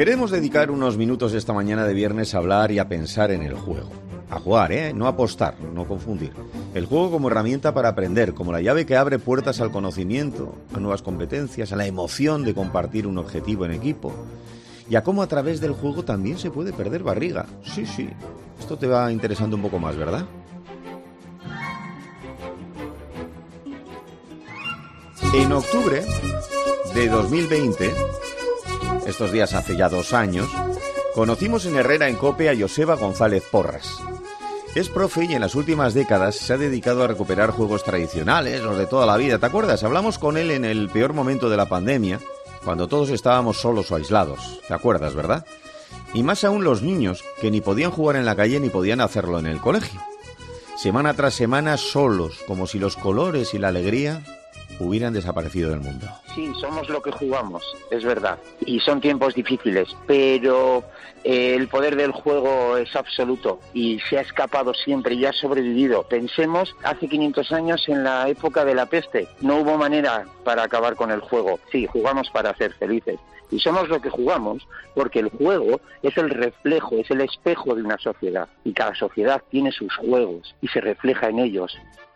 Queremos dedicar unos minutos esta mañana de viernes a hablar y a pensar en el juego. A jugar, no apostar, no confundir. El juego como herramienta para aprender, como la llave que abre puertas al conocimiento, a nuevas competencias, a la emoción de compartir un objetivo en equipo. Y a cómo a través del juego también se puede perder barriga. Sí, esto te va interesando un poco más, ¿verdad? En octubre de 2020, estos días hace ya 2 años, conocimos en Herrera en COPE a Joseba González Porras. Es profe y en las últimas décadas se ha dedicado a recuperar juegos tradicionales, los de toda la vida. ¿Te acuerdas? Hablamos con él en el peor momento de la pandemia, cuando todos estábamos solos o aislados. ¿Te acuerdas, verdad? Y más aún los niños, que ni podían jugar en la calle ni podían hacerlo en el colegio. Semana tras semana solos, como si los colores y la alegría hubieran desaparecido del mundo. Sí, somos lo que jugamos, es verdad. Y son tiempos difíciles, pero el poder del juego es absoluto y se ha escapado siempre y ha sobrevivido. Pensemos, hace 500 años en la época de la peste, no hubo manera para acabar con el juego. Sí, jugamos para ser felices. Y somos lo que jugamos porque el juego es el reflejo, es el espejo de una sociedad. Y cada sociedad tiene sus juegos y se refleja en ellos.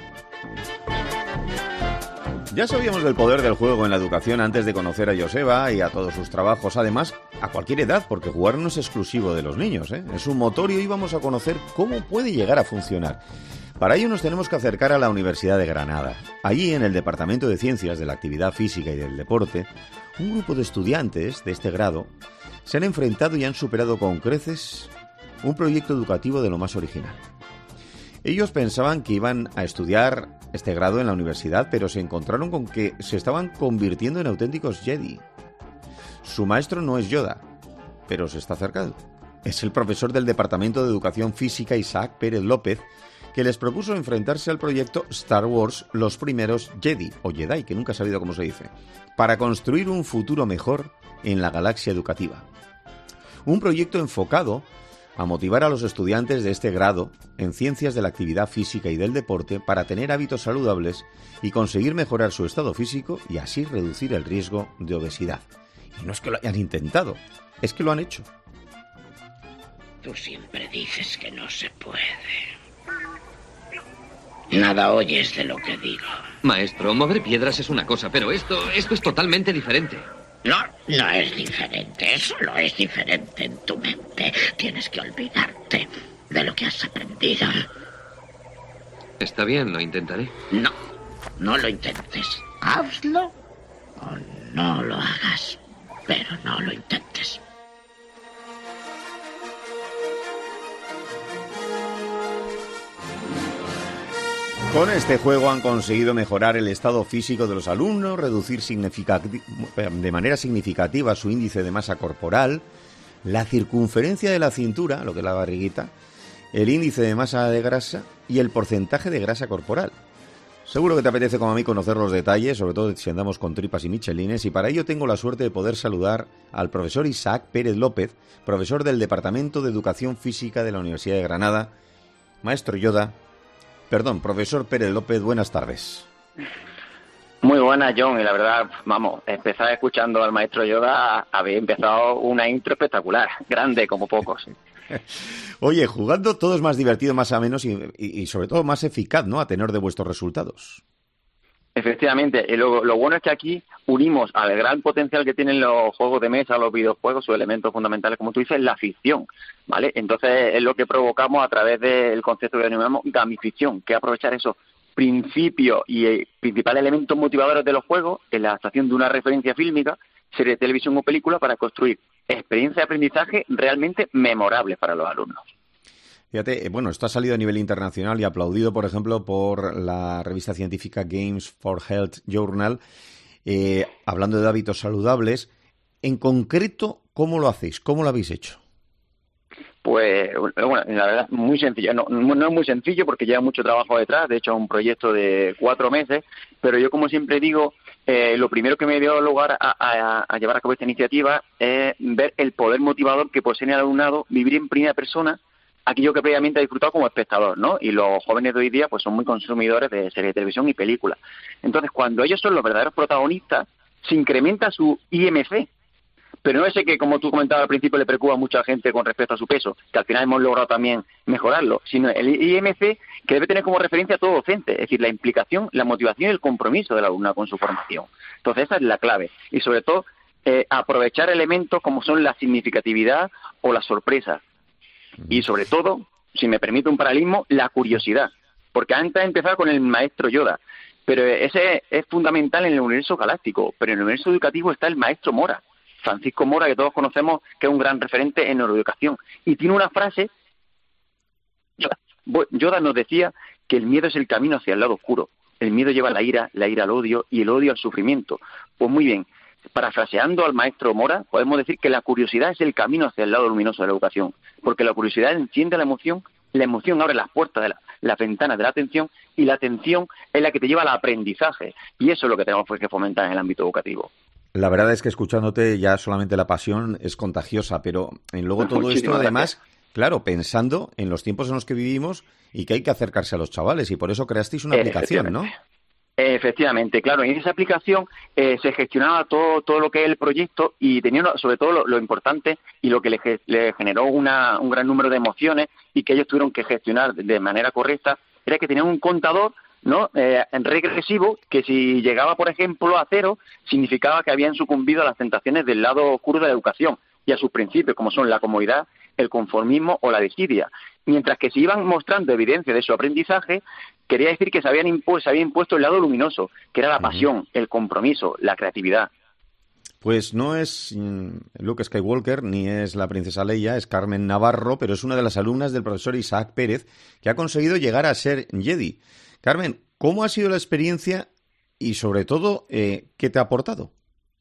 Ya sabíamos del poder del juego en la educación antes de conocer a Joseba y a todos sus trabajos, además, a cualquier edad, porque jugar no es exclusivo de los niños, Es un motor y hoy vamos a conocer cómo puede llegar a funcionar. Para ello nos tenemos que acercar a la Universidad de Granada. Allí, en el Departamento de Ciencias de la Actividad Física y del Deporte, un grupo de estudiantes de este grado se han enfrentado y han superado con creces un proyecto educativo de lo más original. Ellos pensaban que iban a estudiar este grado en la universidad, pero se encontraron con que se estaban convirtiendo en auténticos Jedi. Su maestro no es Yoda, pero se está acercando. Es el profesor del Departamento de Educación Física, Isaac Pérez López, que les propuso enfrentarse al proyecto Star Wars, los primeros Jedi, o Jedi, que nunca he sabido cómo se dice, para construir un futuro mejor en la galaxia educativa. Un proyecto enfocado a motivar a los estudiantes de este grado en ciencias de la actividad física y del deporte para tener hábitos saludables y conseguir mejorar su estado físico y así reducir el riesgo de obesidad. Y no es que lo hayan intentado, es que lo han hecho. Tú siempre dices que no se puede. Nada oyes de lo que digo. Maestro, mover piedras es una cosa, pero esto es totalmente diferente. No es diferente. Solo es diferente en tu mente. Tienes que olvidarte de lo que has aprendido. Está bien, lo intentaré. No lo intentes. Hazlo o no lo hagas, pero no lo intentes. Con este juego han conseguido mejorar el estado físico de los alumnos, reducir de manera significativa su índice de masa corporal, la circunferencia de la cintura, lo que es la barriguita, el índice de masa de grasa y el porcentaje de grasa corporal. Seguro que te apetece como a mí conocer los detalles, sobre todo si andamos con tripas y michelines, y para ello tengo la suerte de poder saludar al profesor Isaac Pérez López, profesor del Departamento de Educación Física de la Universidad de Granada. Profesor Pérez López, buenas tardes. Muy buena, John, y la verdad, empezar escuchando al maestro Yoda, habéis empezado una intro espectacular, grande como pocos. Oye, jugando todo es más divertido, más ameno y sobre todo más eficaz, ¿no?, a tenor de vuestros resultados. Efectivamente, y lo bueno es que aquí unimos al gran potencial que tienen los juegos de mesa, los videojuegos, sus elementos fundamentales, como tú dices, la ficción, ¿vale? Entonces es lo que provocamos a través del concepto que denominamos gamificación, que es aprovechar esos principios y principales elementos motivadores de los juegos en la adaptación de una referencia fílmica, serie de televisión o película para construir experiencias de aprendizaje realmente memorables para los alumnos. Fíjate, esto ha salido a nivel internacional y aplaudido, por ejemplo, por la revista científica Games for Health Journal, hablando de hábitos saludables. En concreto, ¿cómo lo hacéis? ¿Cómo lo habéis hecho? Pues, bueno, la verdad, muy sencillo. No es muy sencillo porque lleva mucho trabajo detrás. De hecho, es un proyecto de 4 meses. Pero yo, como siempre digo, lo primero que me dio lugar a llevar a cabo esta iniciativa es ver el poder motivador que posee el alumnado, vivir en primera persona aquello que previamente ha disfrutado como espectador, ¿no? Y los jóvenes de hoy día pues son muy consumidores de series de televisión y películas. Entonces, cuando ellos son los verdaderos protagonistas, se incrementa su IMC, pero no ese que, como tú comentabas al principio, le preocupa a mucha gente con respecto a su peso, que al final hemos logrado también mejorarlo, sino el IMC, que debe tener como referencia a todo docente, es decir, la implicación, la motivación y el compromiso del alumno con su formación. Entonces esa es la clave, y sobre todo aprovechar elementos como son la significatividad o la sorpresa, y sobre todo, si me permite un paralelismo, la curiosidad, porque antes empezaba con el maestro Yoda, pero ese es fundamental en el universo galáctico, pero en el universo educativo está el maestro Mora, Francisco Mora, que todos conocemos, que es un gran referente en neuroeducación. Y tiene una frase, Yoda nos decía que el miedo es el camino hacia el lado oscuro. El miedo lleva la ira al odio y el odio al sufrimiento. Pues muy bien, parafraseando al maestro Mora, podemos decir que la curiosidad es el camino hacia el lado luminoso de la educación, porque la curiosidad enciende la emoción abre las puertas de las ventanas de la atención, y la atención es la que te lleva al aprendizaje, y eso es lo que tenemos que fomentar en el ámbito educativo. La verdad es que escuchándote ya solamente la pasión es contagiosa, pero luego todo esto además, claro, pensando en los tiempos en los que vivimos y que hay que acercarse a los chavales, y por eso creasteis una aplicación, ¿no? Efectivamente, claro, en esa aplicación se gestionaba todo lo que es el proyecto, y tenía sobre todo lo importante y lo que le generó un gran número de emociones y que ellos tuvieron que gestionar de manera correcta, era que tenían un contador, ¿no? En regresivo, que si llegaba, por ejemplo, a 0, significaba que habían sucumbido a las tentaciones del lado oscuro de la educación y a sus principios, como son la comodidad, el conformismo o la desidia. Mientras que si iban mostrando evidencia de su aprendizaje, quería decir que se había impuesto el lado luminoso, que era la pasión, el compromiso, la creatividad. Pues no es Luke Skywalker ni es la princesa Leia, es Carmen Navarro, pero es una de las alumnas del profesor Isaac Pérez, que ha conseguido llegar a ser Jedi. Carmen, ¿cómo ha sido la experiencia y, sobre todo, qué te ha aportado?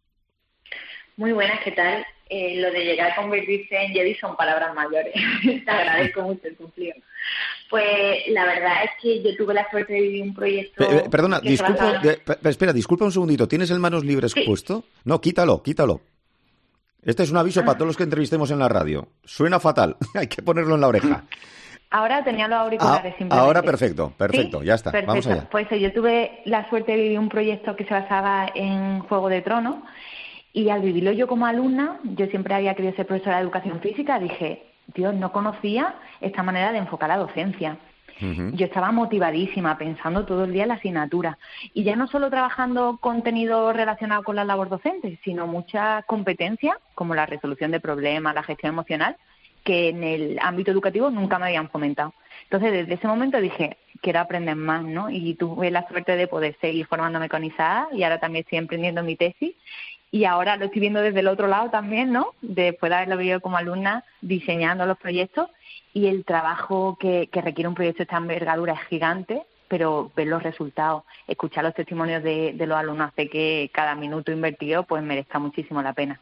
Muy buenas, ¿qué tal? Lo de llegar a convertirse en Jedi son palabras mayores. Te agradezco mucho el cumplido. Pues la verdad es que yo tuve la suerte de vivir un proyecto... Perdona, disculpa un segundito. ¿Tienes el manos libres puesto? No, quítalo. Este es un aviso para todos los que entrevistemos en la radio. Suena fatal, hay que ponerlo en la oreja. Ahora tenía los auriculares simplemente. Ahora perfecto, ¿sí? Ya está, perfecto. Vamos allá. Pues yo tuve la suerte de vivir un proyecto que se basaba en Juego de Tronos, y al vivirlo yo como alumna, yo siempre había querido ser profesora de educación física, dije, Dios, no conocía esta manera de enfocar la docencia. Yo estaba motivadísima, pensando todo el día en la asignatura, y ya no solo trabajando contenido relacionado con la labor docente, sino muchas competencias, como la resolución de problemas, la gestión emocional, que en el ámbito educativo nunca me habían fomentado. Entonces, desde ese momento dije, quiero aprender más, ¿no? Y tuve la suerte de poder seguir formándome con Isaac, y ahora también estoy emprendiendo mi tesis, y ahora lo estoy viendo desde el otro lado también, ¿no? Después de haberlo vivido como alumna, diseñando los proyectos, y el trabajo que requiere un proyecto de esta envergadura es gigante, pero ver los resultados, escuchar los testimonios de los alumnos hace que cada minuto invertido pues merezca muchísimo la pena.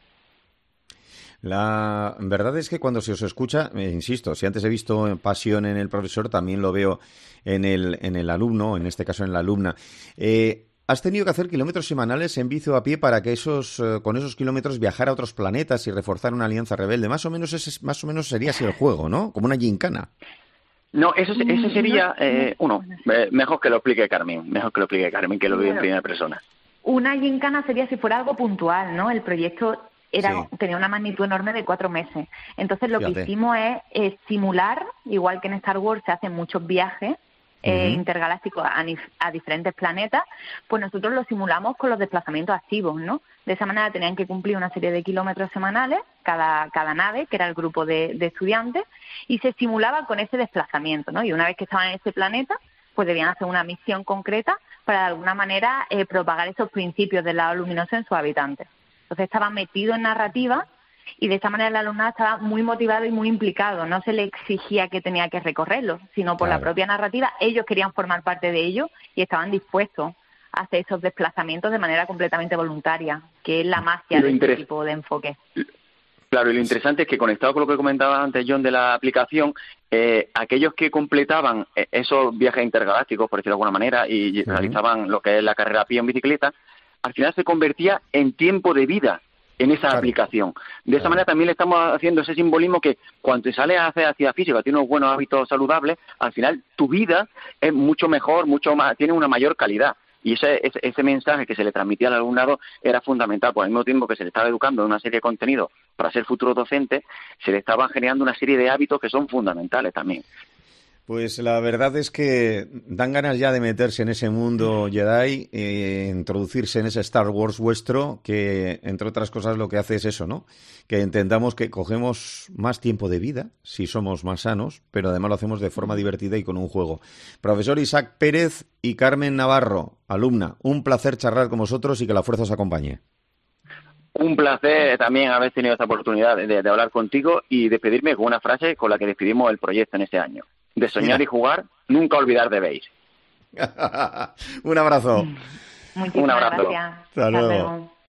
La verdad es que cuando se os escucha, insisto, si antes he visto pasión en el profesor, también lo veo en el alumno, en este caso en la alumna. Has tenido que hacer kilómetros semanales en bici o a pie para que con esos kilómetros viajar a otros planetas y reforzar una alianza rebelde. Más o menos sería así el juego, ¿no? Como una gincana. No, ese sería mejor que lo explique Carmen, que lo vive en primera persona. Una gincana sería si fuera algo puntual, ¿no? El proyecto tenía una magnitud enorme de 4 meses. Entonces lo que hicimos es simular, igual que en Star Wars se hacen muchos viajes intergalácticos a diferentes planetas, pues nosotros lo simulamos con los desplazamientos activos, ¿no? De esa manera tenían que cumplir una serie de kilómetros semanales cada nave, que era el grupo de estudiantes, y se simulaba con ese desplazamiento, ¿no? Y una vez que estaban en ese planeta, pues debían hacer una misión concreta para de alguna manera propagar esos principios del lado luminoso en sus habitantes. Entonces estaba metido en narrativa, y de esta manera el alumnado estaba muy motivado y muy implicado. No se le exigía que tenía que recorrerlo, sino por la propia narrativa. Ellos querían formar parte de ello y estaban dispuestos a hacer esos desplazamientos de manera completamente voluntaria, que es la magia de este tipo de enfoque. Claro, y lo interesante es que, conectado con lo que comentaba antes John de la aplicación, aquellos que completaban esos viajes intergalácticos, por decirlo de alguna manera, y realizaban lo que es la carrera a pie en bicicleta, al final se convertía en tiempo de vida en esa aplicación. De esa manera también le estamos haciendo ese simbolismo que cuando sales a hacer actividad física, tienes unos buenos hábitos saludables, al final tu vida es mucho mejor, mucho más, tiene una mayor calidad. Y ese mensaje que se le transmitía al alumnado era fundamental, porque al mismo tiempo que se le estaba educando en una serie de contenidos para ser futuro docente, se le estaba generando una serie de hábitos que son fundamentales también. Pues la verdad es que dan ganas ya de meterse en ese mundo Jedi, introducirse en ese Star Wars vuestro, que entre otras cosas lo que hace es eso, ¿no? Que entendamos que cogemos más tiempo de vida, si somos más sanos, pero además lo hacemos de forma divertida y con un juego. Profesor Isaac Pérez y Carmen Navarro, alumna, un placer charlar con vosotros y que la fuerza os acompañe. Un placer también haber tenido esta oportunidad de hablar contigo y despedirme con una frase con la que despedimos el proyecto en este año. De soñar y jugar, nunca olvidar debéis. Un abrazo. Muchísimas gracias. Hasta luego.